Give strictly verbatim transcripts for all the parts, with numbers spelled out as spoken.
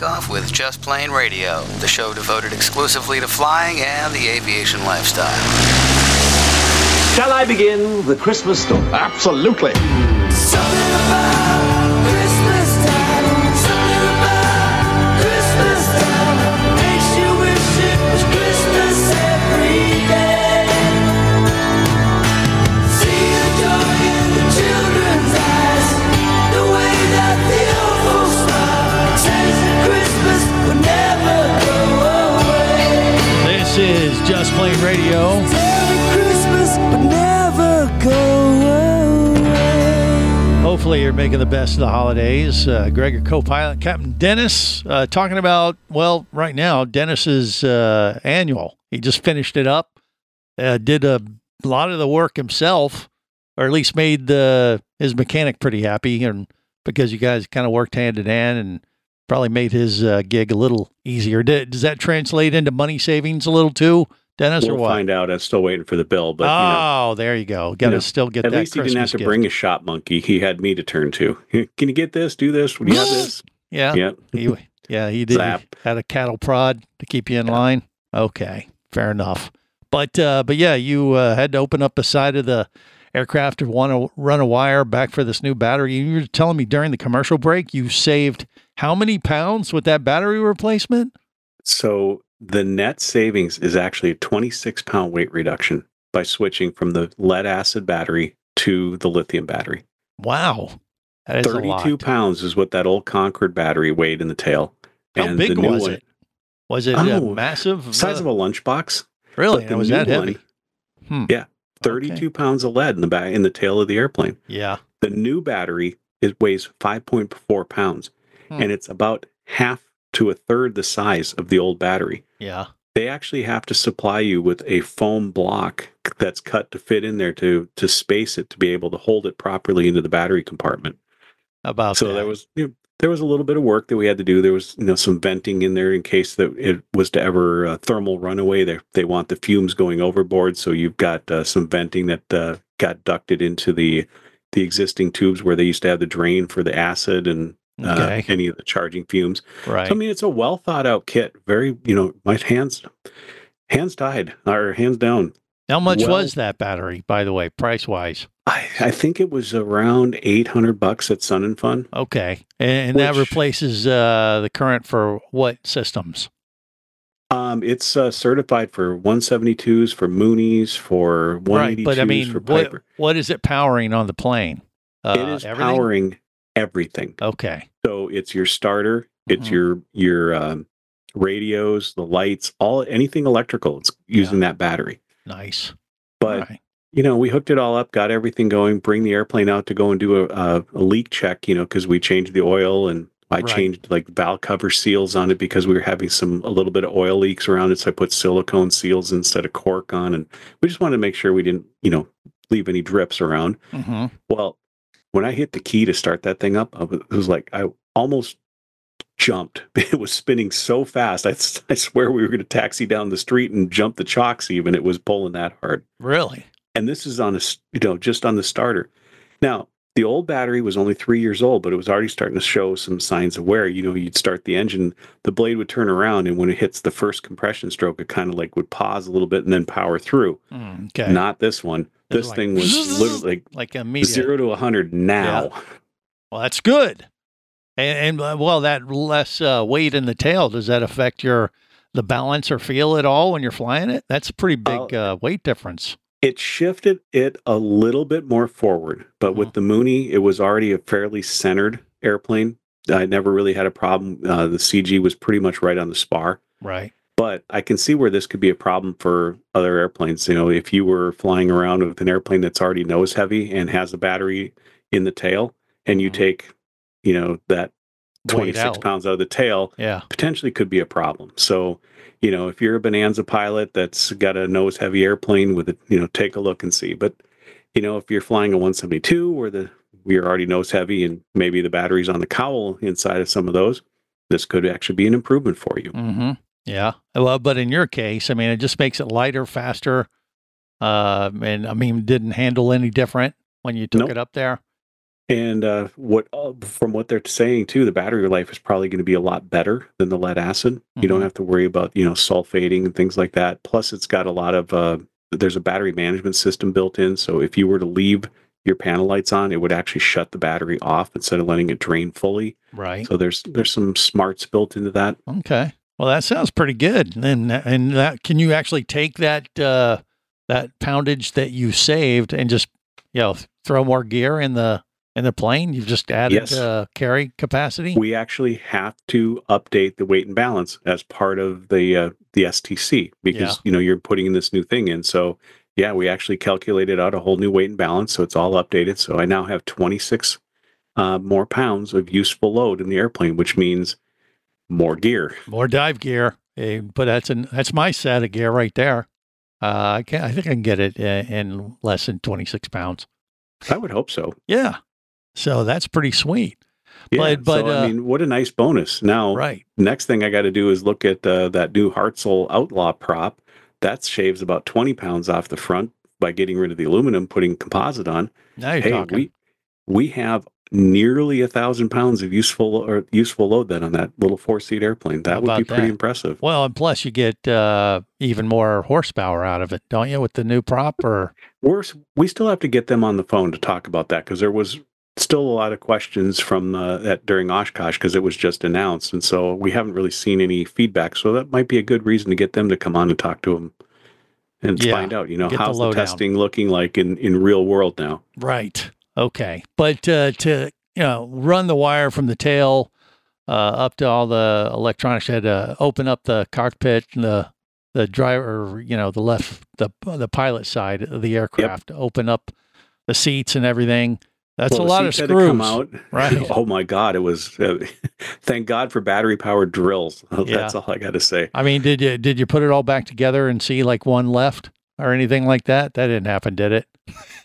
takeoff with Just Plane Radio, the show devoted exclusively to flying and the aviation lifestyle. Shall I begin the Christmas story? Absolutely. Something about Christmas time. Something about Christmas time makes you wish it was Christmas every day. See the joy in the children's eyes, the way that the awful smile says that Christmas will never go away. This is Just Plane Radio. Merry Christmas will never go away. Hopefully you're making the best of the holidays. Uh, Greg, your co-pilot, Captain Dennis, uh, talking about, well, right now, Dennis's uh, annual. He just finished it up, uh, did a lot of the work himself, or at least made the, his mechanic pretty happy, and because you guys kind of worked hand in hand and probably made his uh, gig a little easier. Did, does that translate into money savings a little too, Dennis, we'll or what? find out. I'm still waiting for the bill, but oh, you know, there you go. Got to you know, still get at that least he Christmas didn't have to gift. bring a shop monkey. He had me to turn to. Can you get this? Do this? Would you have this? Yeah. Yep. He, yeah, he did. Zap. Had a cattle prod to keep you in line. Okay, fair enough. But uh, but yeah, you uh, had to open up the side of the aircraft to want to run a wire back for this new battery. You were telling me during the commercial break you saved how many pounds with that battery replacement? So the net savings is actually a twenty-six pound weight reduction by switching from the lead acid battery to the lithium battery. Wow. That is a lot. thirty-two pounds is what that old Concord battery weighed in the tail. How and big the new was one, it? Was it Oh, uh, massive? size uh, of a lunchbox? Really? but the It was new that heavy? one- Hmm. Yeah, thirty-two pounds of lead in the back in the tail of the airplane. Yeah. The new battery it weighs five point four pounds, Hmm. and it's about half to a third the size of the old battery. Yeah. They actually have to supply you with a foam block that's cut to fit in there to to space it to be able to hold it properly into the battery compartment. About So that. there was you know, there was a little bit of work that we had to do. There was you know some venting in there in case that it was to ever uh, thermal runaway. They they want the fumes going overboard, so you've got uh, some venting that uh, got ducted into the the existing tubes where they used to have the drain for the acid and uh, Okay. any of the charging fumes. Right. So, I mean, it's a well thought out kit. Very, you know, my hands, hands tied or hands down. How much well- was that battery, by the way, price wise? I, I think it was around eight hundred bucks at Sun and Fun. Okay. And, and that Which- replaces uh, the current for what systems? Um, it's uh, certified for one seventy-twos, for Moonies, for one Right. eighty-twos, But I mean, for what, Piper. what is it powering on the plane? Uh, it is everything? powering everything. Okay. So it's your starter, it's Mhm. your your um, radios, the lights, all anything electrical. It's using that battery. Nice. But All right. you know, we hooked it all up, got everything going, bring the airplane out to go and do a, a, a leak check, you know, because we changed the oil and I Right. changed like valve cover seals on it because we were having some, a little bit of oil leaks around it. So I put silicone seals instead of cork on. And we just wanted to make sure we didn't, you know, leave any drips around. Mm-hmm. Well, when I hit the key to start that thing up, I was, it was like, I almost jumped. It was spinning so fast. I, I swear we were going to taxi down the street and jump the chocks even. It was pulling that hard. Really? And this is on a, s- you know, just on the starter. Now, the old battery was only three years old, but it was already starting to show some signs of wear. You know, you'd start the engine, the blade would turn around, and when it hits the first compression stroke, it kind of like would pause a little bit and then power through. Mm, okay. Not this one. It was This like thing was literally like like immediate. zero to a hundred now. Well, that's good. And, and uh, well, that less uh, weight in the tail, does that affect your the balance or feel at all when you're flying it? That's a pretty big Oh. uh, weight difference. It shifted it a little bit more forward, but with the Mooney, it was already a fairly centered airplane. I never really had a problem. Uh, the C G was pretty much right on the spar. Right. But I can see where this could be a problem for other airplanes. You know, if you were flying around with an airplane that's already nose heavy and has a battery in the tail, and you Mhm. take, you know, that Weight twenty-six out. pounds out of the tail, Yeah. potentially could be a problem. So, you know, if you're a Bonanza pilot that's got a nose heavy airplane with it, you know, take a look and see. But, you know, if you're flying a one seventy-two where the we're already nose heavy and maybe the battery's on the cowl inside of some of those, this could actually be an improvement for you. Mm-hmm. Yeah. Well, but in your case, I mean, it just makes it lighter, faster. Uh, and I mean, didn't handle any different when you took Nope. it up there. And uh, what uh, from what they're saying too, the battery life is probably going to be a lot better than the lead acid. Mm-hmm. You don't have to worry about you know sulfating and things like that. Plus, it's got a lot of uh, there's a battery management system built in. So if you were to leave your panel lights on, it would actually shut the battery off instead of letting it drain fully. Right. So there's there's some smarts built into that. Okay. Well, that sounds pretty good. And and that can you actually take that uh, that poundage that you saved and just you know throw more gear in the in the plane? You've just added Yes. uh, carry capacity? We actually have to update the weight and balance as part of the uh, the S T C because Yeah. you know you're putting this new thing in. So yeah, we actually calculated out a whole new weight and balance, so it's all updated. So I now have twenty-six uh, more pounds of useful load in the airplane, which means more gear. More dive gear. Eh, but that's an, that's my set of gear right there. Uh, I can I think I can get it in, in less than twenty-six pounds. I would hope so. Yeah. So that's pretty sweet. Yeah, But- but, so, I uh, mean, what a nice bonus. Now, Right. next thing I got to do is look at uh, that new Hartzell Outlaw prop. That shaves about twenty pounds off the front by getting rid of the aluminum, putting composite on. Now you're Hey, talking. we we have nearly a thousand pounds of useful or useful load then on that little four seat airplane. That How would be about pretty that? impressive. Well, and plus you get uh, even more horsepower out of it, don't you, with the new prop? Or We're, we still have to get them on the phone to talk about that because there was still a lot of questions from uh, that during Oshkosh because it was just announced, and so we haven't really seen any feedback. So that might be a good reason to get them to come on and talk to them and Yeah, find out. You know, get the how's the, lowdown. testing looking like in in real world now? right, okay, but uh, to you know run the wire from the tail uh, up to all the electronics, you had to open up the cockpit and the the driver, you know, the left the the pilot side of the aircraft, open up the seats and everything. That's Well, a the lot of seats had to come screws. out. Right. Oh my God, it was. Uh, thank God for battery powered drills. That's Yeah. all I got to say. I mean, did you did you put it all back together and see like one left or anything like that? That didn't happen, did it?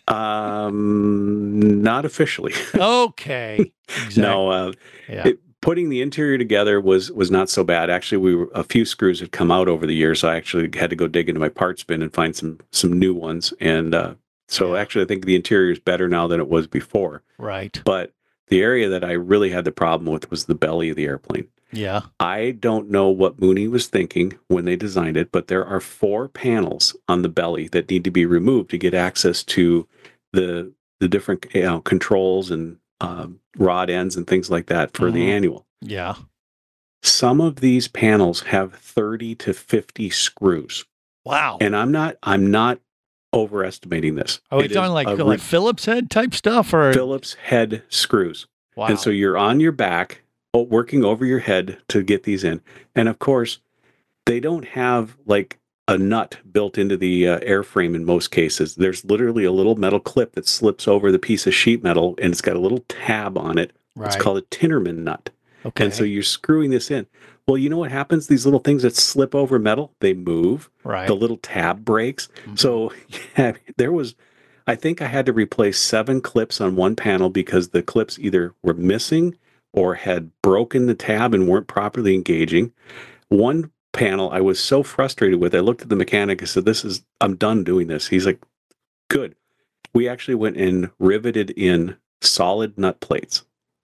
Um, not officially. Okay. Exactly. No. Uh, Yeah. it, putting the interior together was was not so bad. Actually, we were, a few screws had come out over the years, so I actually had to go dig into my parts bin and find some some new ones. And uh, so, Yeah. actually, I think the interior is better now than it was before. Right. But the area that I really had the problem with was the belly of the airplane. Yeah. I don't know what Mooney was thinking when they designed it, but there are four panels on the belly that need to be removed to get access to the the different you know, controls and um, rod ends and things like that for the Mhm. annual. Yeah. Some of these panels have thirty to fifty screws, Wow. and I'm not I'm not overestimating this. Are we It is talking like a like Phillips head type stuff or Phillips head screws. wow? And so you're on your back, o- working over your head to get these in. And of course, they don't have like a nut built into the uh, airframe in most cases. There's literally a little metal clip that slips over the piece of sheet metal, and it's got a little tab on it. right. It's called a Tinnerman nut. okay. And so you're screwing this in. Well, you know what happens? These little things that slip over metal, they move. right. The little tab breaks. Mhm. So yeah, there was, I think I had to replace seven clips on one panel because the clips either were missing or had broken the tab and weren't properly engaging. One panel I was so frustrated with, I looked at the mechanic and said, this is, I'm done doing this. He's like, good. We actually went and riveted in solid nut plates.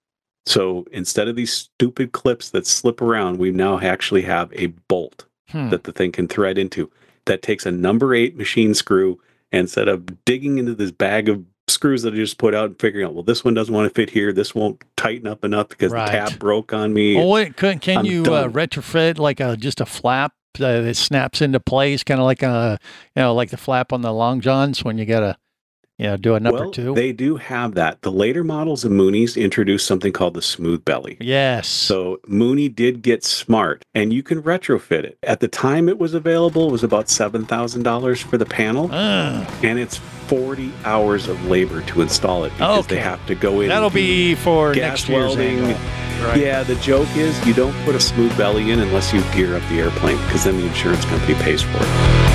So instead of these stupid clips that slip around, we now actually have a bolt Hmm. that the thing can thread into that takes a number eight machine screw, and instead of digging into this bag of screws that I just put out and figuring out, well, this one doesn't want to fit here, this won't tighten up enough because Right. the tab broke on me. Oh wait, can, can I'm you uh, done. retrofit like a just a flap uh, that snaps into place, kind of like a you know like the flap on the long johns when you gotta you know do a number well, two? they do have that. The later models of Mooney's introduced something called the smooth belly. yes. So Mooney did get smart, and you can retrofit it. At the time it was available, it was about seven thousand dollars for the panel, Ah, and it's forty hours of labor to install it because Okay. they have to go in. that'll and do be for gas next year's welding. annual. Right. Yeah, the joke is you don't put a smooth belly in unless you gear up the airplane, because then the insurance company pays for it.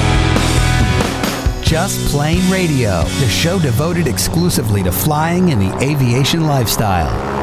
Just Plain Radio, the show devoted exclusively to flying and the aviation lifestyle.